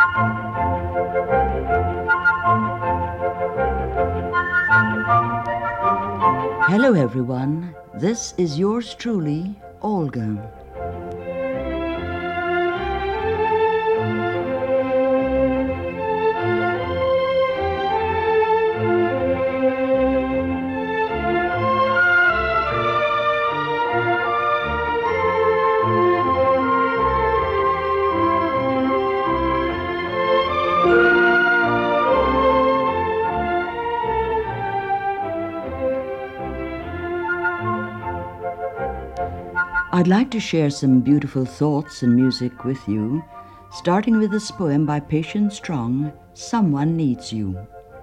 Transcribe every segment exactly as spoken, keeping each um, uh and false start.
Hello, everyone. This is yours truly, Olga. I'd like to share some beautiful thoughts and music with you, starting with this poem by Patience Strong, Someone Needs You.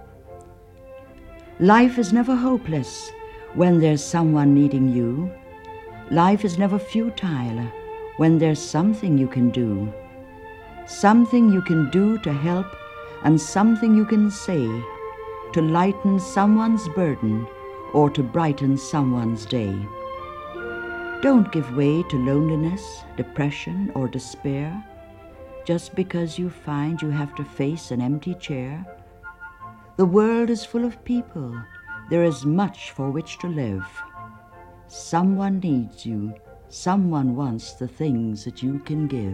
Life is never hopeless when there's someone needing you. Life is never futile when there's something you can do. Something you can do to help and something you can say to lighten someone's burden or to brighten someone's day. Don't give way to loneliness, depression, or despair just because you find you have to face an empty chair. The world is full of people. There is much for which to live. Someone needs you. Someone wants the things that you can give.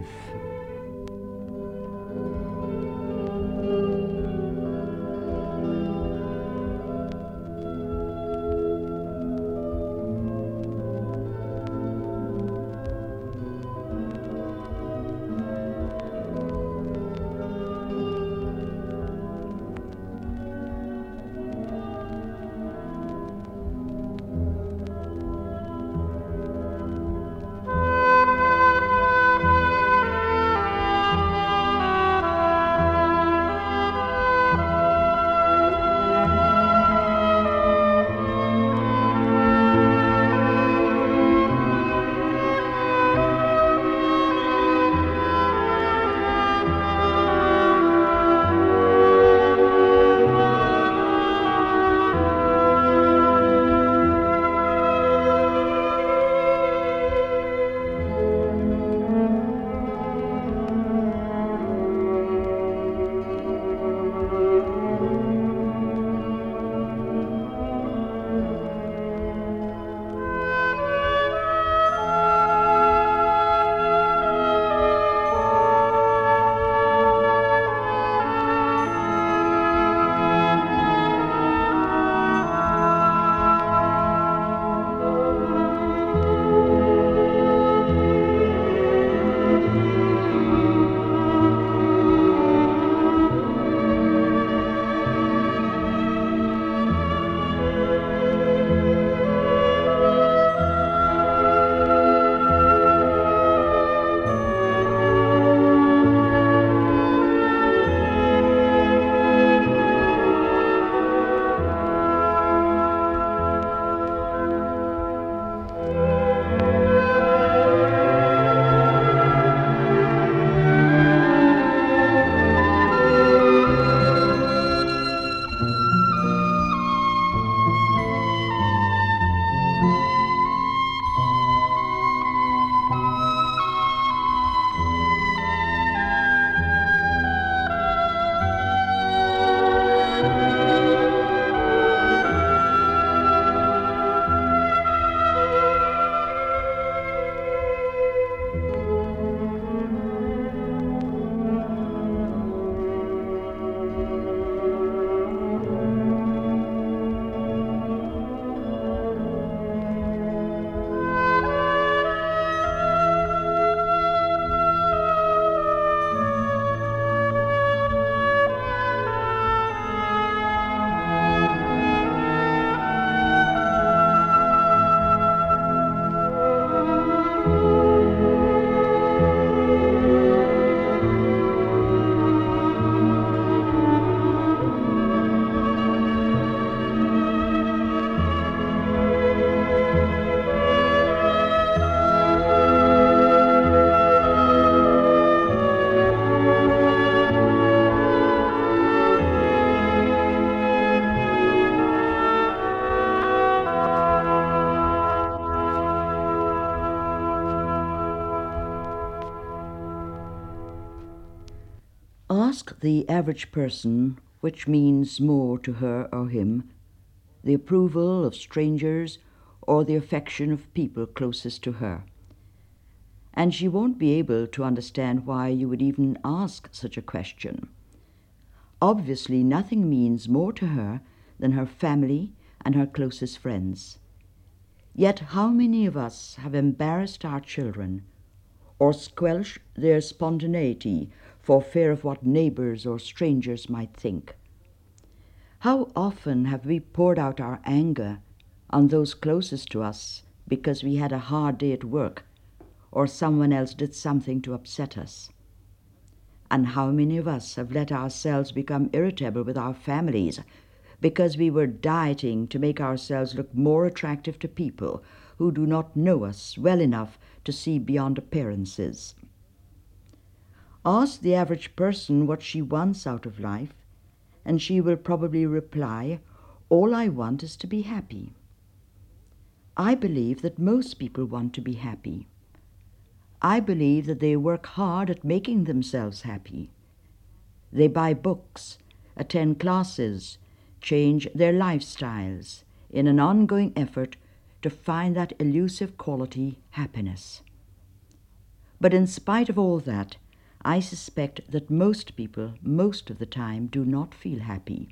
Ask the average person which means more to her or him, the approval of strangers or the affection of people closest to her. And she won't be able to understand why you would even ask such a question. Obviously, nothing means more to her than her family and her closest friends. Yet how many of us have embarrassed our children or squelched their spontaneity for fear of what neighbors or strangers might think? How often have we poured out our anger on those closest to us because we had a hard day at work or someone else did something to upset us? And how many of us have let ourselves become irritable with our families because we were dieting to make ourselves look more attractive to people who do not know us well enough to see beyond appearances? Ask the average person what she wants out of life, and she will probably reply, "All I want is to be happy." I believe that most people want to be happy. I believe that they work hard at making themselves happy. They buy books, attend classes, change their lifestyles in an ongoing effort to find that elusive quality, happiness. But in spite of all that, I suspect that most people, most of the time, do not feel happy.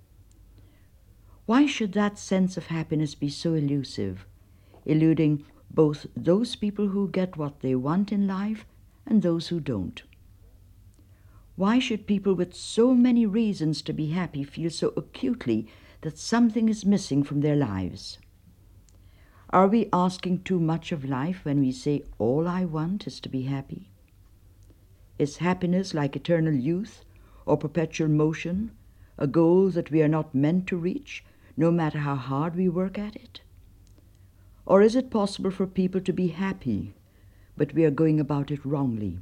Why should that sense of happiness be so elusive, eluding both those people who get what they want in life and those who don't? Why should people with so many reasons to be happy feel so acutely that something is missing from their lives? Are we asking too much of life when we say, "All I want is to be happy"? Is happiness like eternal youth or perpetual motion, a goal that we are not meant to reach, no matter how hard we work at it? Or is it possible for people to be happy, but we are going about it wrongly?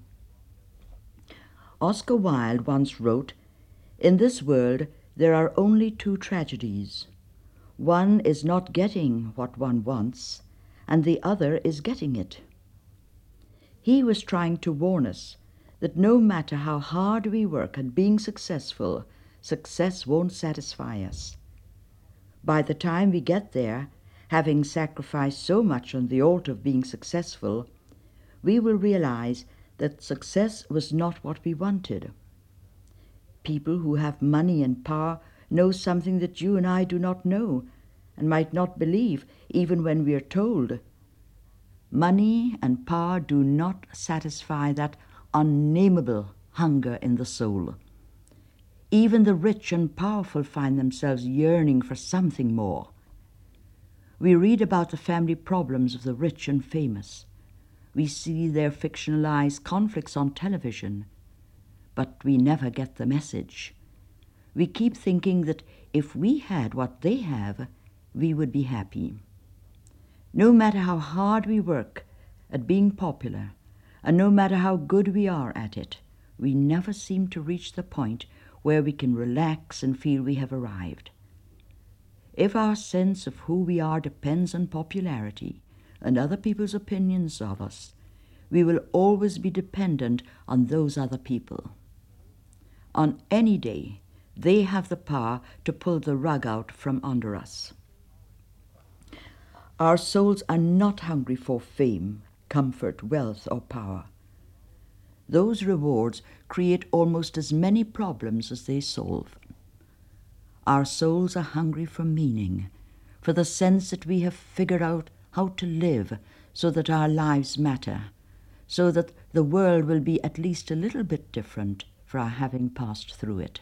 Oscar Wilde once wrote, "In this world there are only two tragedies. One is not getting what one wants, and the other is getting it." He was trying to warn us that no matter how hard we work at being successful, success won't satisfy us. By the time we get there, having sacrificed so much on the altar of being successful, we will realize that success was not what we wanted. People who have money and power know something that you and I do not know and might not believe even when we are told. Money and power do not satisfy that unnameable hunger in the soul. Even the rich and powerful find themselves yearning for something more. We read about the family problems of the rich and famous. We see their fictionalized conflicts on television, but we never get the message. We keep thinking that if we had what they have, we would be happy. No matter how hard we work at being popular, and no matter how good we are at it, we never seem to reach the point where we can relax and feel we have arrived. If our sense of who we are depends on popularity and other people's opinions of us, we will always be dependent on those other people. On any day, they have the power to pull the rug out from under us. Our souls are not hungry for fame, comfort, wealth, or power. Those rewards create almost as many problems as they solve. Our souls are hungry for meaning, for the sense that we have figured out how to live so that our lives matter, so that the world will be at least a little bit different for our having passed through it.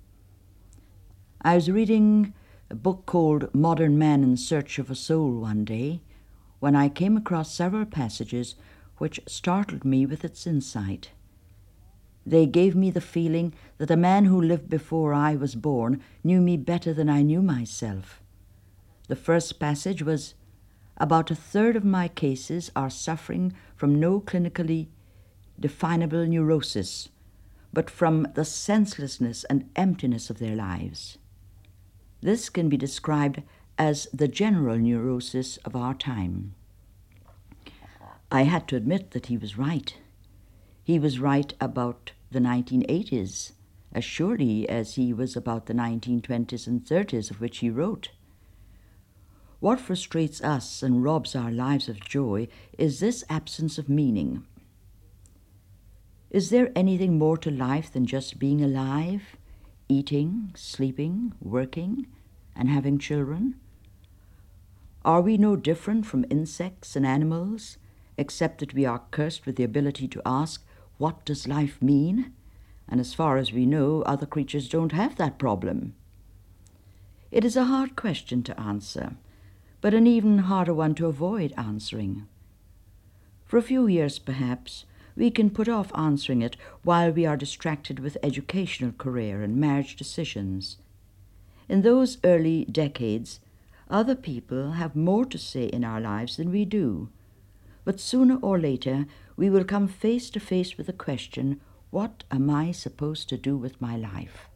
I was reading a book called Modern Man in Search of a Soul one day when I came across several passages which startled me with its insight. They gave me the feeling that a man who lived before I was born knew me better than I knew myself. The first passage was, "About a third of my cases are suffering from no clinically definable neurosis, but from the senselessness and emptiness of their lives. This can be described as the general neurosis of our time." I had to admit that he was right. He was right about the nineteen eighties, as surely as he was about the nineteen twenties and thirties of which he wrote. What frustrates us and robs our lives of joy is this absence of meaning. Is there anything more to life than just being alive, eating, sleeping, working, and having children? Are we no different from insects and animals, except that we are cursed with the ability to ask, what does life mean? And as far as we know, other creatures don't have that problem. It is a hard question to answer, but an even harder one to avoid answering. For a few years, perhaps, we can put off answering it while we are distracted with educational career and marriage decisions. In those early decades, other people have more to say in our lives than we do. But sooner or later, we will come face to face with the question, what am I supposed to do with my life?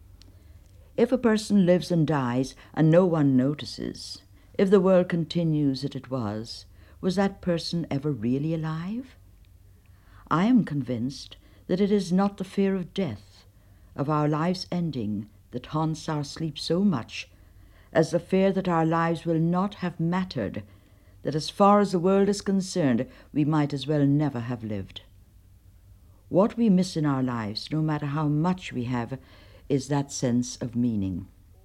If a person lives and dies and no one notices, if the world continues as it was, was that person ever really alive? I am convinced that it is not the fear of death, of our lives ending, that haunts our sleep so much, as the fear that our lives will not have mattered, that as far as the world is concerned, we might as well never have lived. What we miss in our lives, no matter how much we have, is that sense of meaning.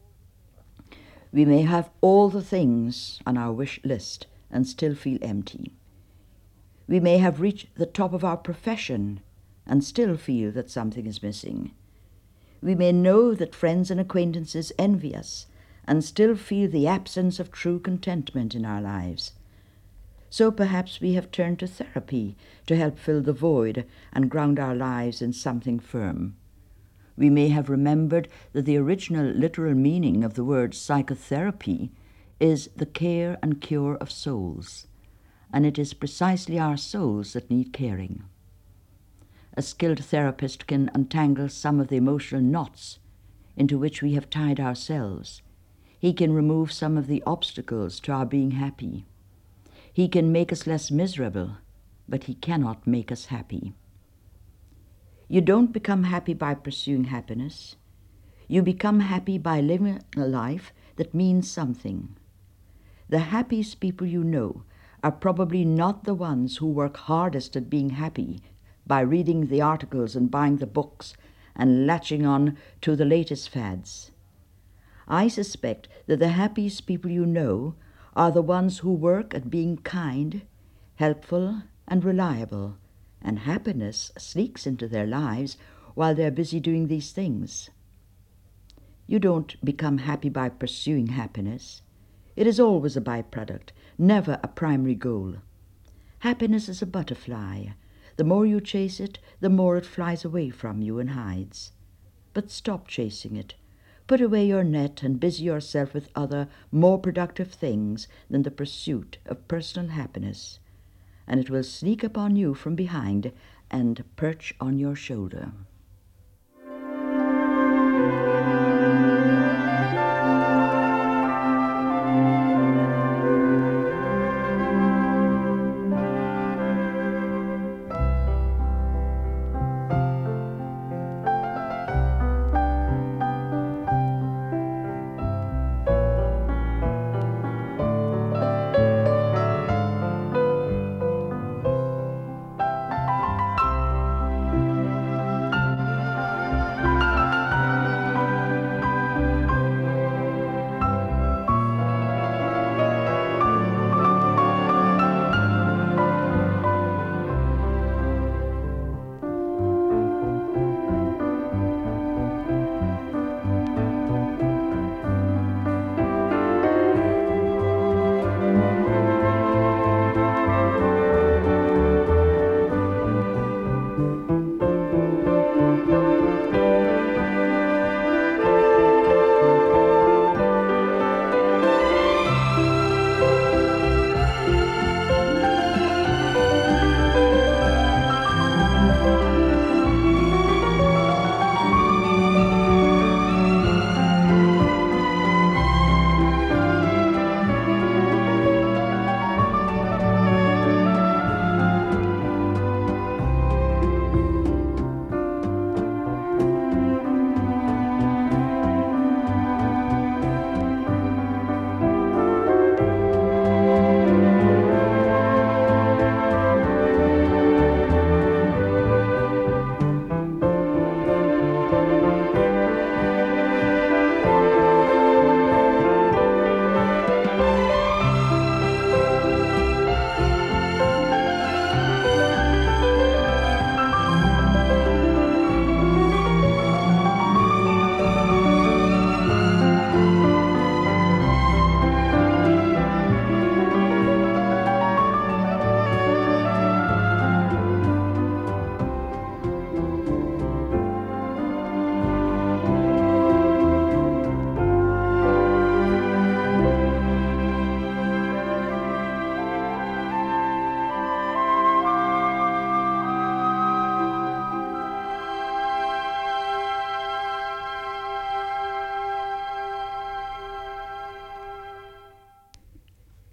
We may have all the things on our wish list and still feel empty. We may have reached the top of our profession and still feel that something is missing. We may know that friends and acquaintances envy us and still feel the absence of true contentment in our lives. So perhaps we have turned to therapy to help fill the void and ground our lives in something firm. We may have remembered that the original literal meaning of the word psychotherapy is the care and cure of souls, and it is precisely our souls that need caring. A skilled therapist can untangle some of the emotional knots into which we have tied ourselves. He can remove some of the obstacles to our being happy. He can make us less miserable, but he cannot make us happy. You don't become happy by pursuing happiness. You become happy by living a life that means something. The happiest people you know are probably not the ones who work hardest at being happy by reading the articles and buying the books and latching on to the latest fads. I suspect that the happiest people you know are the ones who work at being kind, helpful, and reliable, and happiness sneaks into their lives while they're busy doing these things. You don't become happy by pursuing happiness. It is always a byproduct, never a primary goal. Happiness is a butterfly. The more you chase it, the more it flies away from you and hides. But stop chasing it. Put away your net and busy yourself with other, more productive things than the pursuit of personal happiness, and it will sneak upon you from behind and perch on your shoulder.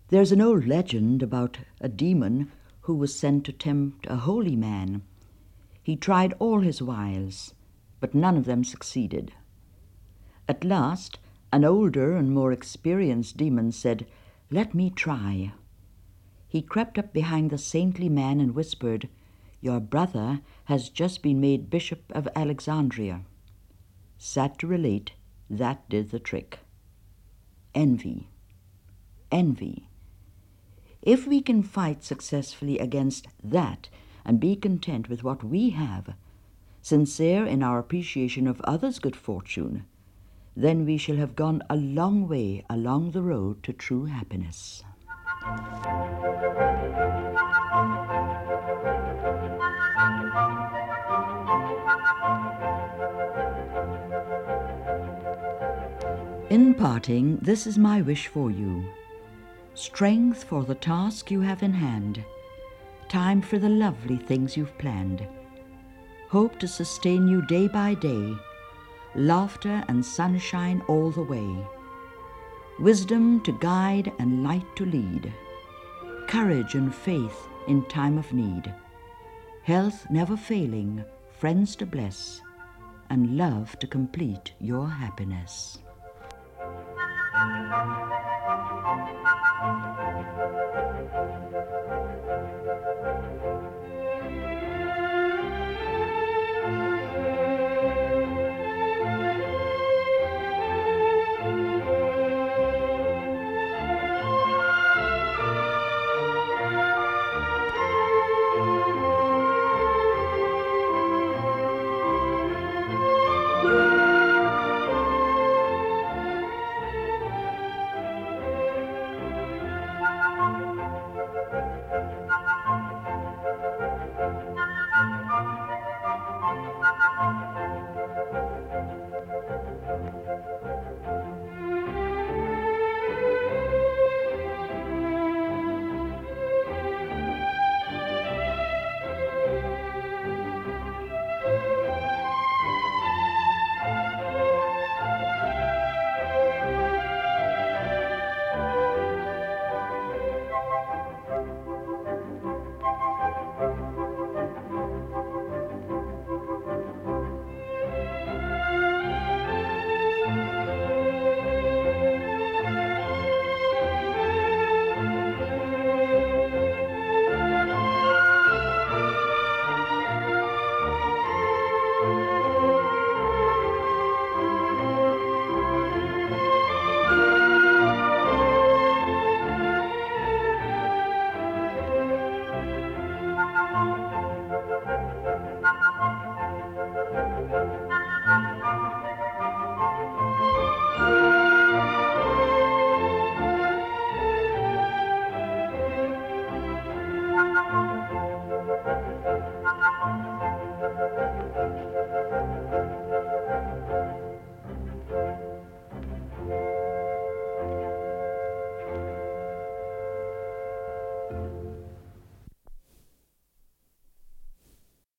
There's an old legend about a demon who was sent to tempt a holy man. He tried all his wiles, but none of them succeeded. At last, an older and more experienced demon said, "Let me try." He crept up behind the saintly man and whispered, "Your brother has just been made Bishop of Alexandria." Sad to relate, that did the trick. Envy. Envy. If we can fight successfully against that and be content with what we have, sincere in our appreciation of others' good fortune, then we shall have gone a long way along the road to true happiness. In parting, this is my wish for you. Strength for the task you have in hand. Time for the lovely things you've planned. Hope to sustain you day by day. Laughter and sunshine all the way. Wisdom to guide and light to lead. Courage and faith in time of need. Health never failing, friends to bless, and love to complete your happiness. Thank you.